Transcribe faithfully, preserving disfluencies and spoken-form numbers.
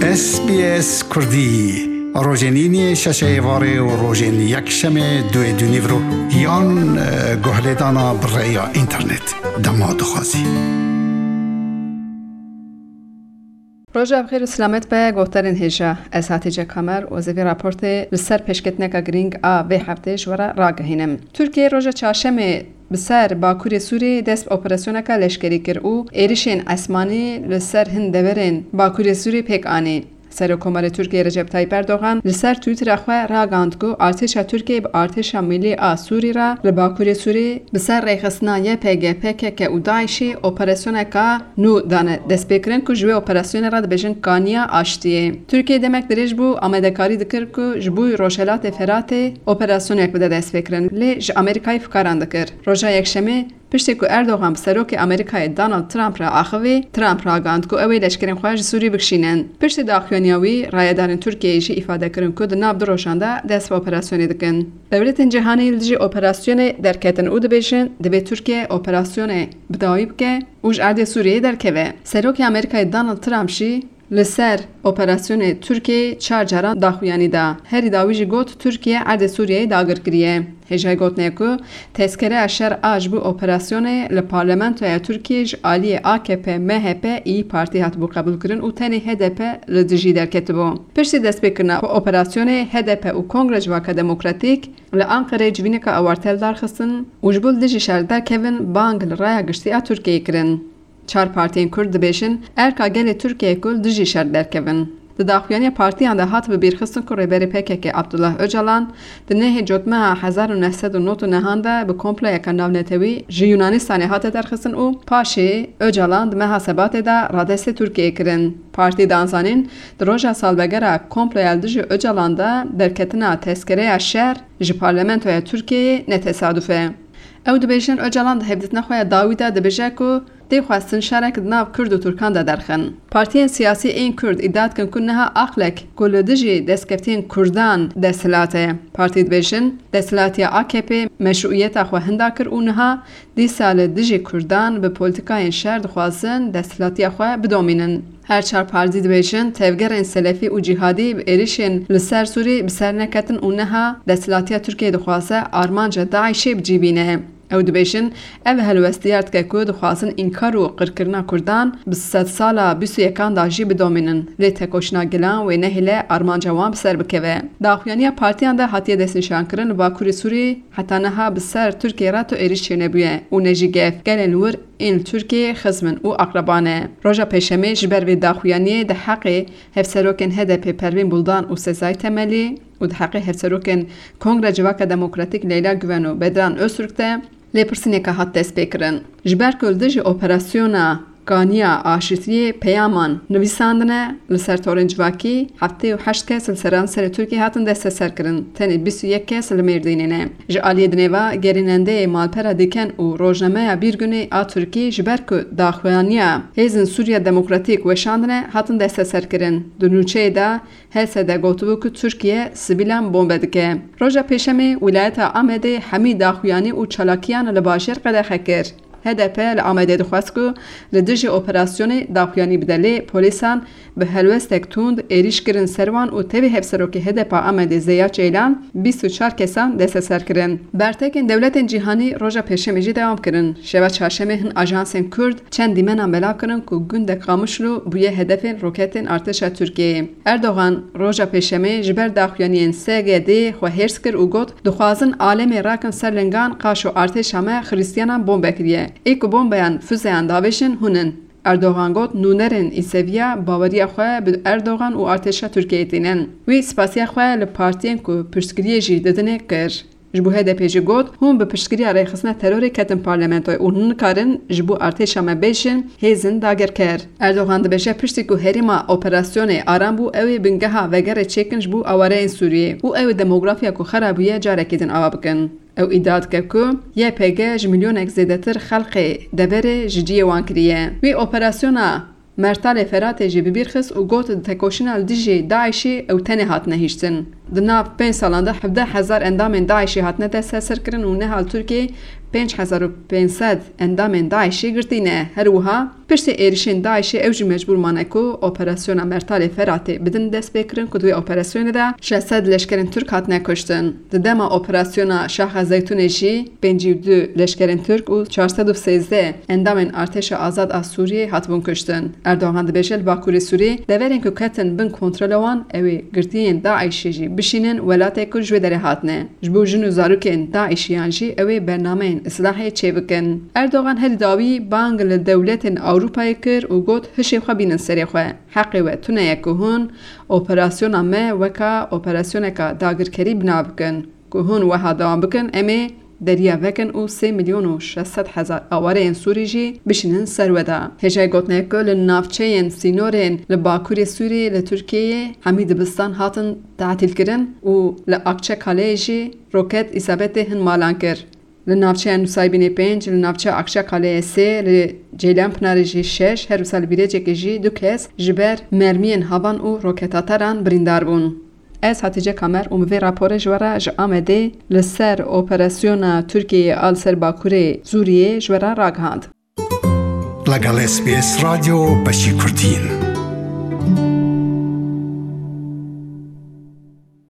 اس بی اس کردی روزنینی ششه واره و روزن یک شمه دوی دونیورو یان گهلدانا برای اینترنت دماد خوازی. روژا بخیر و سلامت به گوهترین هجا از هاتیجه کامر و زوی راپورت لسر پشکتنکا گرینگ آ وی هفته جوارا راگهینم. ترکیه روژا چهارشنبه بسر باکوری سوری دست اپراسیونکا لشکری کر او ایریشین اسمانی لسر هند دورین باکوری سوری پیک آنی. سرکومار ترکیه رجب طیب اردوغان لسر تویتر خو راگاند کو ارتش ترکیه به ارتش ملی آ سوری را لباکوری سوری بسر ریخسنا ی پی جی پی که که ودایشی اپراسیونکا نو دانه دست بکرن کو جوی اپراسیون را بجن کانیا آشتیه. ترکیه دمک درج بو آمدکاری دکر کو جبوی روشلات فرات اپراسیون یک بده دست بکرن لی ج امریکای فکران دکر. روزا یکشنبه پشتی که اردوغان سروک آمریکای دونالد ترامپ را آخوی ترامپ را گاند که اوی لشکرین خواهش سوری بکشینن. پشت داخلیانیاوی رایدارن ترکیه‌ایشی ifade کرن که دناب دروشانده دست و اپراسیونی دکن. دولت جهانی لجی اپراسیون درکتن او دبیشن دبی ترکیه اپراسیون بدایب که اوج عرض سوریه درکوه. سروک آمریکای دونالد ترامپ شی لسر اپراسیون ترکیه چهار جران داخویانی دا. هری داویجی گوت ترکیه عرض سوریه داگر کریه. هجای گوت نیکو تذکره اشر آج بو اپراسیون لپارلمنتوی ترکیه ج آلی آ کی پی م ه پی ای پارتی هات بو قبول کرن و تنی هدپ لدجی درکت بو. پشتی دست بکرنا اپراسیون هدپ و کنگرج واکا دموکراتیک لانقره جوینکا اوارتل دارخستن و جبول دجی شر درکوین بانگ لرایا گشتی آ ترکیه کرن. چهار پارتین کرد دبیشن ارکا گل ترکیه کل دجی شر درکوین. داخلیانی پارتی آن هات به بیرخستن که رهبر پی که عبدالله اوجالان دنه جدمه هزار و نهصد و نه نهانده به کمپله یک ناونتوی یونانستانی هات درخستن او پاشه اوجالان دمه حسابات دا رادست ترکیه کرن. پارتی دانسانین دروژا سال بگره کمپله الدج اوجالان دا درکتنا تذکره شهر ج پارلمنتوی ترکیه نتصادفه. او دبیشن اوجالان هفدتنا خواه داویده دبیجه که دی خواستن شرک ناو کرد و ترکان دا درخن. پارتیان سیاسی این کرد ادعا کن کنها اخلک گلودجی دستکفتین کردان دستلاته. پارتی دبیشن دستلاتی آ کی پی مشروعیت خو هندا کر اونها دی سال دجی کردان به پولیتیکای شهر دخواستن دستلاتی خو بدومینن. هر چهار پارتی دبیشن تفگرین سلفی و جهادی به ایریشن لسر سوری بسر نکتن اونها دستلاتی ترکیه دخواسته آرمانجا داعشی بجیبینه. او دبیشن او هلوستیارت که که دخواستن انکار و قرکرنا کردان بسد سالا بیسو یکان داجی بدومینن لی تکوشنا گلان و نهیله آرمان جوان بسر بکوه. داخلیانی پارتیان ده حتیه دستنشان کرن باکوری سوری حتی نها بسر ترکیه را تو ایریش چنبویه و نجی گف گلن ور این ترکیه خزمن و اقربانه. روژا پیشمه جبر و داخلیانی ده حقی هفسروکن هدپ پروین بلدان و سزای تملی و ده حقی هفسروکن کنگره واکا دموکراتیک لیلا گوانو بدران اسرکته لیپرسینه که هات دست بکرن. جبر کلدج اپراسیونا کانیا آشتیه پیامان نویساندنه لسر تورنجواکی هفته و هشت کس لسران سر ترکیه هاتن دست سر کرن تنی بیست و یک کس لمردینینه. جالیه دنوا گریننده مالپرا دیکن و روزنامه بیرگونی آ ترکیه جبر که داخوانیا هیزن سوریا دموکراتیک و شاندنه هاتن دست سر کرن. دنوچه دا هسه دا گوتو که ترکیه سبیلان بمب دکه. روزا پیشمه ولایت آمده همی داخوانی و چالاکیان لباشر قدر کرد. هدف لآمده دخواست که لدرج اپراسیون داخلیانی بدلی پلیسان به هلوستک توند ایریش کرن سروان و تبی هفسرو که هدف آمده زیاد چیلان بیست و چهار کسان دست سر کرن. برتکن دولت جهانی روژا پیشمجی دوام کرن. شب چهارشنبه هن آژانسن کرد چند دیمن بلاو کرن که گندک خاموشلو بوی هدف روکت ارتش ترکیه. اردوغان روژا پیشمه جبر داخلیانی سه گدی خو هرس کر و گفت دخوازن عالم راکن سرلنگان قاشو ارتش همه خریستیانان بمب کریه. ایک بمبیان فوزیان داوشن هنن. اردوغان گفت نونرن ایسویا باوریا خواه به اردوغان و ارتش ترکیه دینن. وی سپاسیا خواه لپارتین که پرسکریه جی ددنه کر. جبو هدف جی گفت هم به پرسکریه ریخسنه تروری کتن پارلمنتوی و هن کارن جبو ارتش همه بیشن هیزن داگر کر. اردوغان دبشه پرستی که هریما اپراسیون آرام بو اوی بنگها وگره چیکن جبو آواره این سوریه و اوی دموگرافیا که خرابیه جاره کدن آوا بکن. او ادعا کرد که یه پیگه میلیون یک زیاده تر خلق دبر جدی وان کریه. وی اپراسیونا مرتال فرات جی بیرخس و گوت تکوشن الدیجی داعشی او تنه هات نهیشتن. دناف پنج سالان ده حدود هزار اندام داعشی هاتنه دست سر کردن و نهال ترکیه پنج هزار و پانصد اندام داعشی گرتینه. هر وها پشت ایرشین داعشی اوج مجبور مانه کو اپراسیون مرتال فراتی بدن دست بکرن که دوی اپراسیون ده شصد لشکرین ترک هاتنه کشتن. ددما اپراسیون شاخ زیتون جی پنجاه و دو لشکرین ترک و چهارصد و سیزده اندام ارتش آزاد از سوریه هاتبون کشتن. اردوغان دبیجل باکوری سوریه دورین که کتن بن کنترل وان اوی گرتین داعشی جی بشینن ولاته کو جو دره هاتنه. جبو جنو زاروکن داعشیان جی اوی برنامه اصلاحی چه بکن. اردوغان هر داوی بانگ لدولت اروپای کر و گوت هشی خو بینن سری خو. حقی و تونه یکهون اپراسیون ما وکا اپراسیون کا داگرکری بنا بکن. کهون و هدام بکن امی دریا وکن او سه میلیون و شصت هزار آواره سوری جی بشینن سرودا. هجای گوتنه کل نافچه سینورین لباکوری سوری لترکیه همی دبستان هاتن تعطیل کرن و لأکچه کاله جی روکت اصابت هن مالان کر. لنافچه نوسایبین پنج، لنافچه اکچه کاله سه، لجیلان پناره جی شش، هر سال بیره جه جی دو کس جبر مرمین هاوان و روکتاتران بریندار بون. از هاتیجه کامر و موی راپور جوارا جا آمده لسر اپراسیون ترکیه آل سر باکوره زوریه جوارا راگهاند. لگل اس بی اس رادیو بشی کردین.